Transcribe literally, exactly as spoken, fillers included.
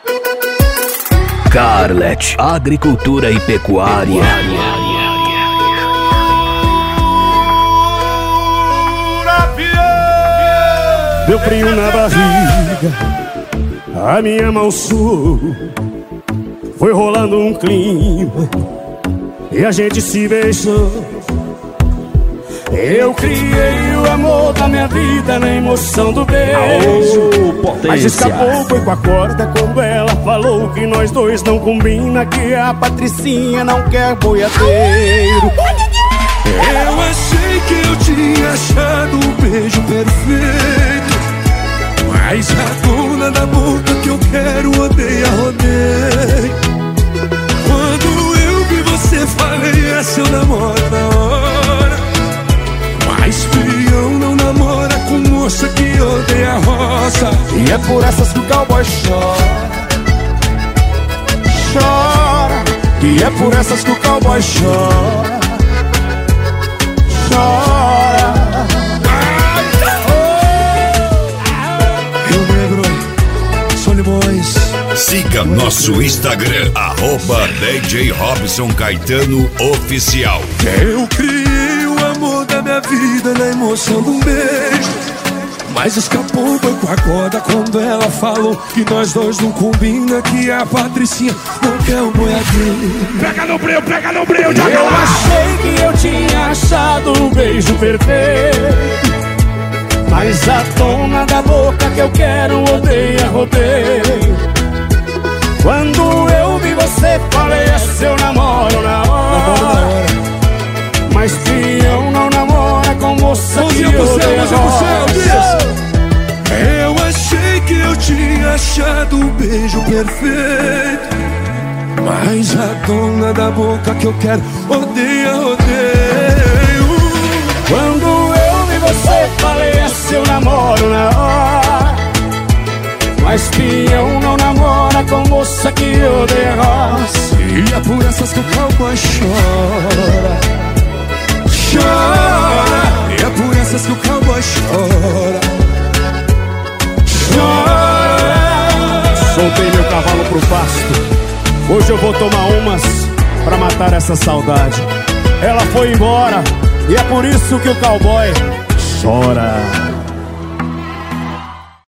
Carlet, agricultura e pecuária. Deu frio na barriga, a minha mão suou. Foi rolando um clima e a gente se beijou. Eu criei o amor da minha vida na emoção do beijo. Oh, mas escapou, foi com a corda quando ela falou que nós dois não combina, que a Patricinha não quer boiadeiro. Eu achei que eu tinha achado o beijo perfeito, mas a dona da boca que eu quero odeia, rodeio. Quando eu vi você, falei, é seu namoro na hora. Mas fião não namora com moça que odeia a roça. E é por essas que o cowboy chora, chora. E é por essas que o cowboy chora, chora. Rio Negro, Solimões. Siga nosso Instagram, arroba D J Robson Caetano Oficial. Eu criei o amor da minha vida na emoção de um beijo, mas escapou, foi com a corda quando ela falou que nós dois não combina, que a Patricinha não quer um boiadeiro. Pega no breu, pega no breu, de Eu achei que eu tinha achado o beijo perfeito, mas a dona da boca que eu quero odeia, rodeio. Quando eu vi você, falei, é seu namoro na hora. Mas fião não namora com moça que odeia a roça. Eu achei que eu tinha achado o beijo perfeito, mas a dona da boca que eu quero odeia, rodeio. Quando eu vi você, falei, é seu namoro na hora. Mas peão não namora com moça que odeia roça. E é por essas que o cowboy chora, chora. E é por essas que o cowboy chora, chora. Soltei meu cavalo pro pasto, hoje eu vou tomar umas pra matar essa saudade. Ela foi embora e é por isso que o cowboy chora.